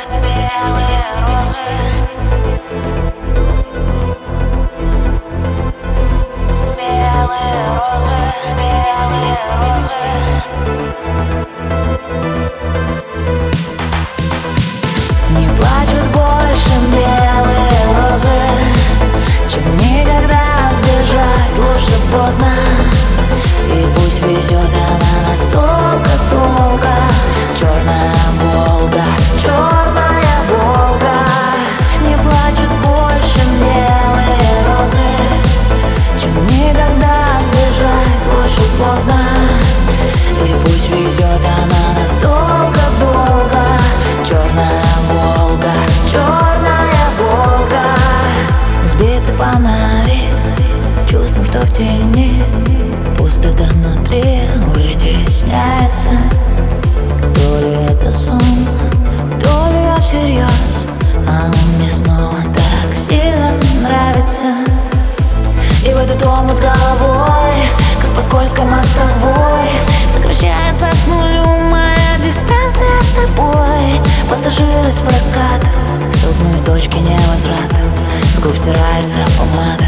белые розы. Белые розы, белые розы. Не плачут больше белые розы, чем никогда сбежать лучше поздно. И пусть везет она настолько долго. Черная Волга, черная Волга. Не плачут больше белые розы, чем никогда сбежать лучше поздно. И пусть везет она настолько долго. Черная Волга, черная Волга. Сбиты фонари, чувствуем, что в тени пустота внутри вытесняется. То ли это сон, то ли я всерьез, а он мне снова так сильно нравится. И в этот омут с головой, как по скользкой мостовой, сокращается к нулю моя дистанция с тобой. Пассажир из проката, столкнулись точки невозврата, с губ стирается помада.